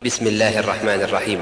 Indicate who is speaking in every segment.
Speaker 1: بسم الله الرحمن الرحيم.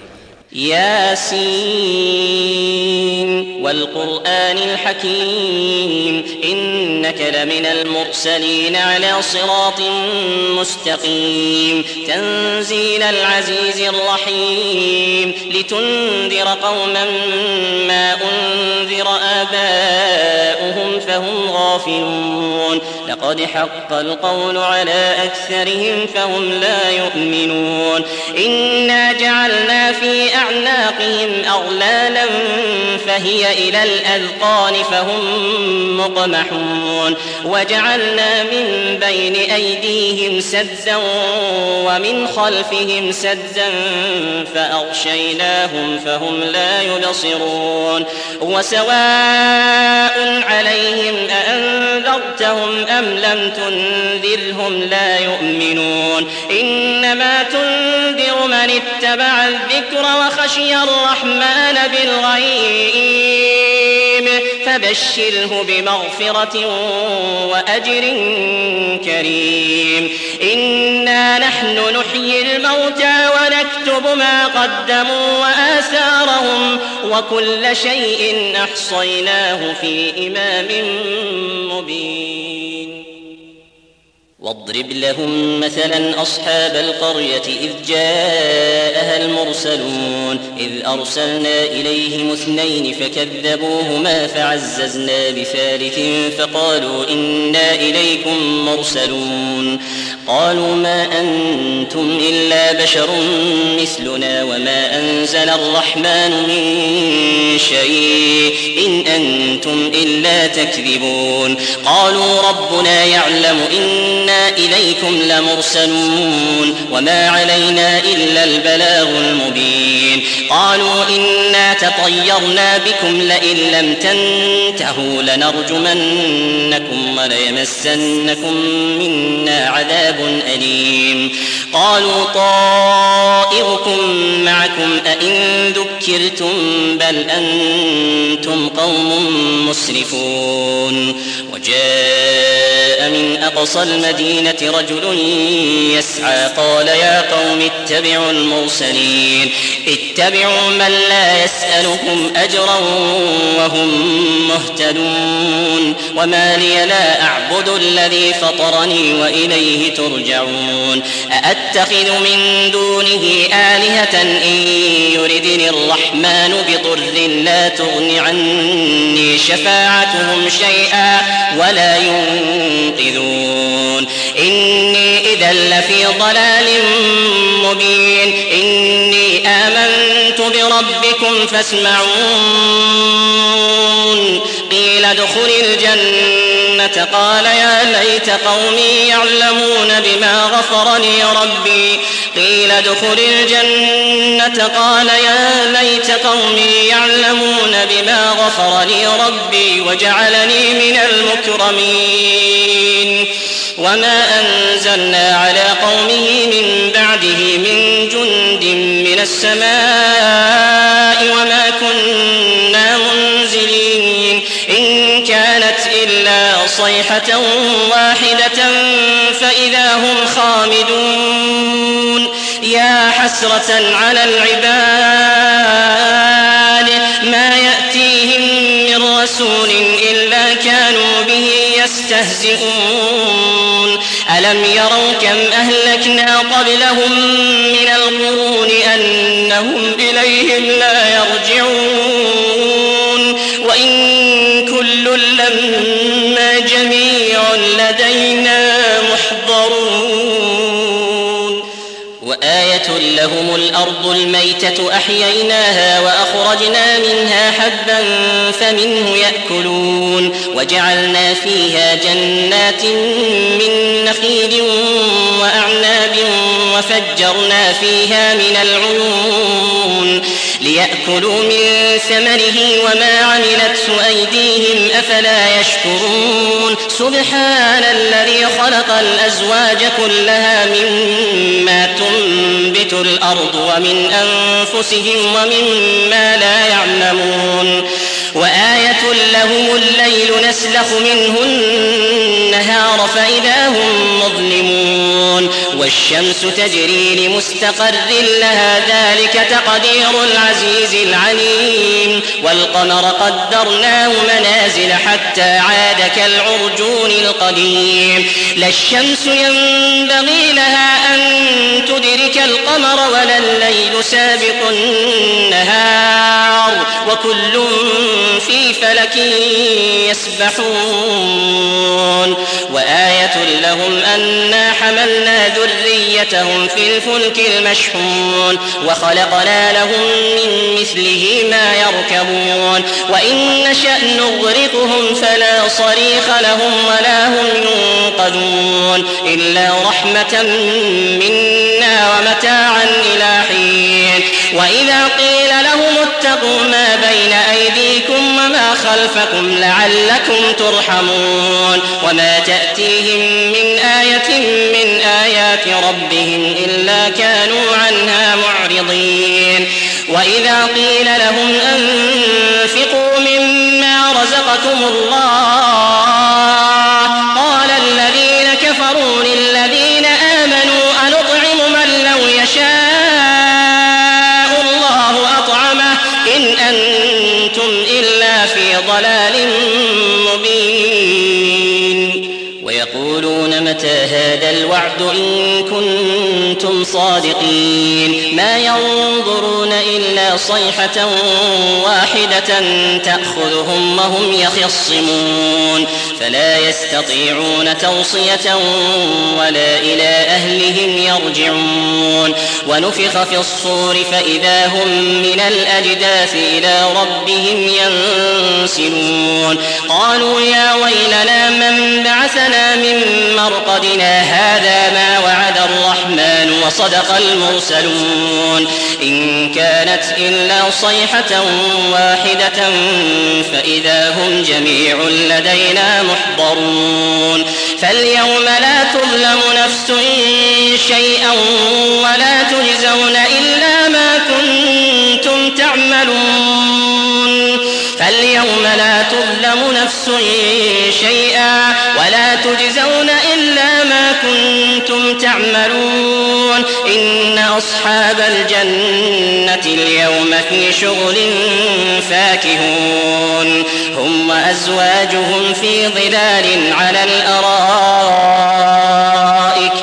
Speaker 2: ياسين والقرآن الحكيم إنك لمن المرسلين على صراط مستقيم تنزيل العزيز الرحيم لتنذر قوما ما أنذر آباؤهم فهم غافلون لقد حق القول على أكثرهم فهم لا يؤمنون إنا جعلنا في أعناقهم أغلالا فهي إلى الأذقان فهم مقمحون وجعلنا من بين أيديهم سدا ومن خلفهم سدا فأغشيناهم فهم لا يبصرون وسواء عليهم أأنذرتهم أم لم تنذرهم لا يؤمنون إنما تنذر من اتبع الذكر وخشي الرحمن بالغيب فبشره بمغفرة وأجر كريم إنا نحن نحيي الموتى ونكتب ما قدموا وآثارهم وكل شيء أحصيناه في إمام مبين واضرب لهم مثلا أصحاب القرية إذ جاءها المرسلون إذ أرسلنا إليهم 2 فكذبوهما فعززنا بثالث فقالوا إنا إليكم مرسلون قالوا ما أنتم إلا بشر مثلنا وما أنزل الرحمن من شيء إن أنتم إلا تكذبون قالوا ربنا يعلم إنا إليكم لمرسلون وما علينا إلا البلاغ المبين قالوا إنا تطيرنا بكم لئن لم تنتهوا لنرجمنكم وليمسنكم منا عذاب أليم قالوا طائركم معكم أئن ذكرتم بل أنتم قوم مسرفون وجاء من أقصى المدينة رجل يسعى قال يا قوم اتبعوا المرسلين اتبعوا من لا يسألكم أجرا وهم مهتدون وما لي لا أعبد الذي فطرني وإليه ترجعون أأتخذ من دونه آلهة إن يردني الرحمن بضر لا تغن عني شفاعتهم شيئا ولا ينقذون إني إذا لفي ضلال مبين إني آمنت بربكم فاسمعون قيل ادخل الجنة قال يا ليت قومي يعلمون بما غفر لي ربي قيل ادخل الجنة قال يا ليت قومي يعلمون بما غفر لي ربي وجعلني من المكرمين وما أنزلنا على قومه من بعده من جند من السماء وما كنا منزلين إن كانت إلا صيحة واحدة فإذا هم خامدون يا حسرة على العباد ما يأتيهم من رسول إلا كانوا به يستهزئون ألم يروا كم أهلكنا قبلهم من القرون أنهم إليهم لا يرجعون وإن كل لما جميع لدينا محضرون وآية لهم الأرض الميتة أحييناها وأخرجنا منها حبا فمنه يأكلون وجعلنا فيها جنات من نخيل وأعناب وفجرنا فيها من العيون ليأكلوا من ثمره وما عملته أيديهم أفلا يشكرون سبحان الذي خلق الأزواج كلها مما تنبت الأرض ومن أنفسهم ومما لا يعلمون وآية لهم الليل نسلخ منه النهار فإذا هم مظلمون والشمس تجري لمستقر لها ذلك تقدير العزيز العليم والقمر قدرناه منازل حتى عاد كالعرجون القديم لا الشمس ينبغي لها أن تدرك القمر ولا الليل سابق النهار وكل في فلك يسبحون وآية لهم أنا حملنا ذريتهم في الفلك المشحون وخلقنا لهم من مثله ما يركبون وإن نشأ نغرقهم فلا صريخ لهم ولا هم ينقذون إلا رحمة منا ومتاعا إلى حين وإذا قيل لهم اتقوا ما بين أيديكم وما خلفكم لعلكم ترحمون وما تأتيهم من آية من آيات ربهم إلا كانوا عنها معرضين وإذا قيل لهم أنفقوا مما رزقكم الله قال الذين كفروا للذين آمنوا أنطعم من لو يشاء الله أطعمه إن أنتم إلا في ضلال مبين ويقولون متى هذا الوعد إن كنتم صادقين ما ينظرون إلا صيحة واحدة تأخذهم وهم يخصمون فلا يستطيعون توصية ولا إلى أهلهم يرجعون ونفخ في الصور فإذا هم من الأجداث إلى ربهم ينسلون قالوا يا ويلنا من بعثنا من مرقدنا هذا ما وعد الرحمن وصدق المرسلون إن كانت إلا صيحة واحدة فإذا هم جميع لدينا محضرون فاليوم لا تظلم نفس شيئا ولا تجزون إلا ما كنتم تعملون فاليوم لا تظلم نفس شيئا ولا تجزون إلا ما كنتم تعملون إن أصحاب الجنة اليوم في شغل فاكهون هم وأزواجهم في ظلال على الأرائك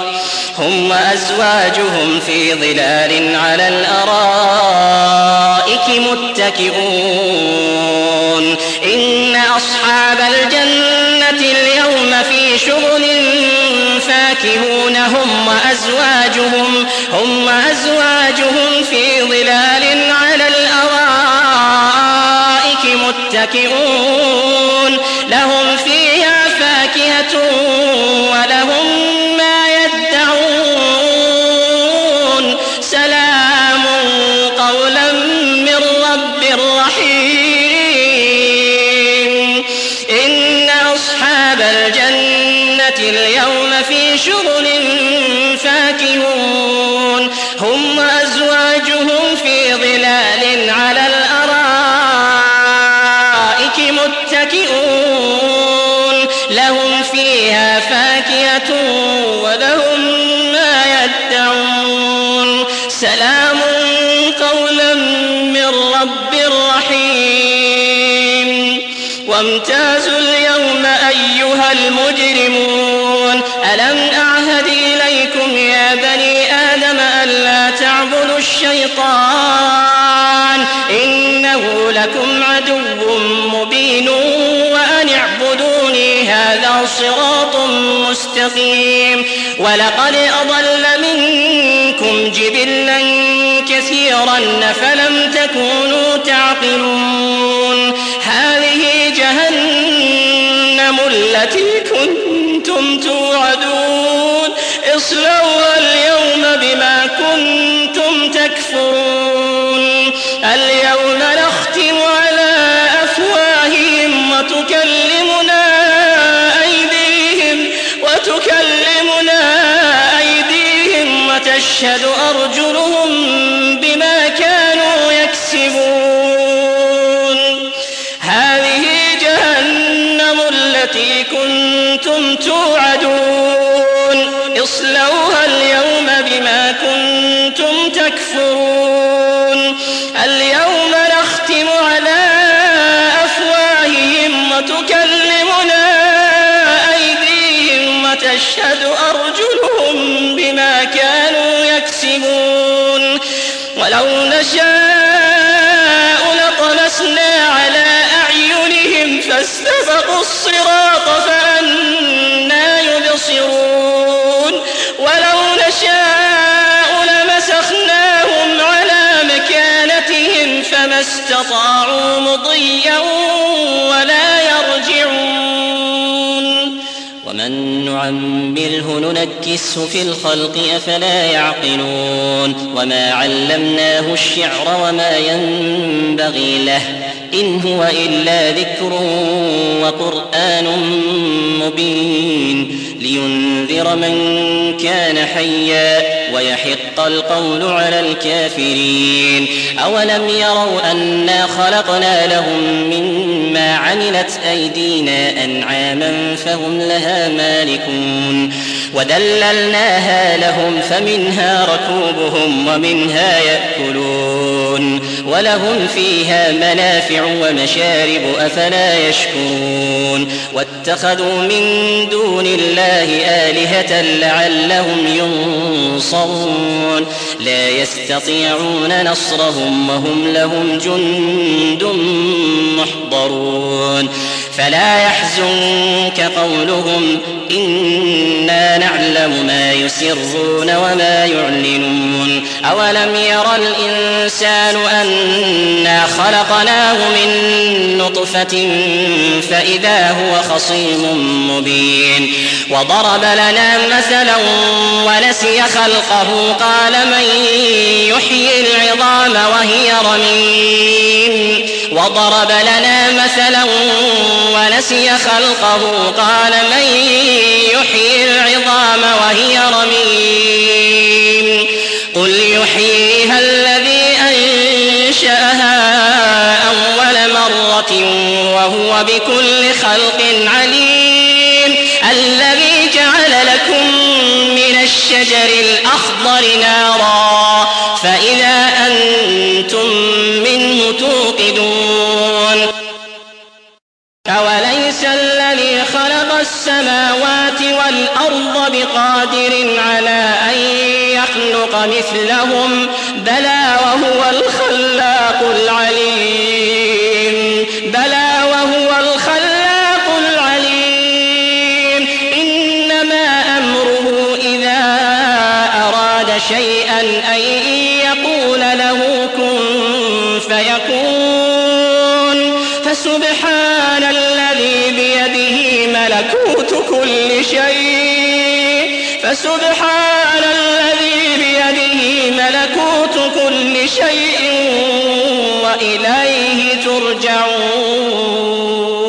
Speaker 2: متكئون إن أصحاب الجنة اليوم في شغل فاكهون هم وأزواجهم في ظلال على الأرائك متكئون لهم فيها فاكهة ولهم ما يدعون سلام قولا من رب رحيم إن أصحاب الجنة اليوم في شغل فاكهون هم وأزواجهم في ظلال على الأرائك متكئون لهم فيها فاكهة ولهم ما يدعون سلام قولا من رب رحيم وامتازوا اليوم أيها المجرمون ألم أعهد إليكم يا بني آدم ألا تعبدوا الشيطان إنه لكم عدو مبين وأن اعبدوني هذا صراط مستقيم ولقد أضل منكم جبلا كثيرا فلم تكونوا تعقلون هذه جهنم التي كنتم توعدون اصلوها اليوم بما كنتم تكفرون اليوم نختم على أفواههم وتكلمنا أيديهم وتشهد أرجلهم بما كانوا يكسبون تكفرون اليوم نختم على أفواههم وتكلمنا أيديهم وتشهد أرجلهم بما كانوا يكسبون ولو نشاء لطمسنا على أعينهم فاستبقوا الصراط فأنى يبصرون ولو نشاء لمسخناهم على مكانتهم فما استطاعوا مضيا ولا يرجعون ومن نعمره ننكسه في الخلق أفلا يعقلون وما علمناه الشعر وما ينبغي له إن هو إلا ذكر وقرآن مبين لينذر من كان حيا ويحق القول على الكافرين أولم يروا أنا خلقنا لهم مما عملت أيدينا أنعاما فهم لها مالكون وذللناها لهم فمنها ركوبهم ومنها يأكلون ولهم فيها منافع ومشارب أفلا يشكرون واتخذوا من دون الله آلهة لعلهم ينصرون لا يستطيعون نصرهم وهم لهم جند محضرون فلا يحزنك قولهم إنا نعلم ما يسرون وما يعلنون أولم ير الإنسان أنا خلقناه من نطفة فإذا هو خصيم مبين وضرب لنا مثلا ونسي خلقه قال من يحيي العظام وهي رميم وضرب لنا مثلا ونسي خلقه قال من يحيي العظام وهي رميم قل يحييها الذي أنشأها أول مرة وهو بكل خلق عليم الذي جعل لكم من الشجر الأخضر نارا فإذا أنتم منه توقدون أوليس الذي خلق السماوات والأرض بقادر على أن يخلق مثلهم بلى وهو الخلاق العليم إنما أمره إذا أراد شيئا أن يقول له كن فيكون فسبحان الذي بيده ملكوت كل شيء وإليه ترجعون.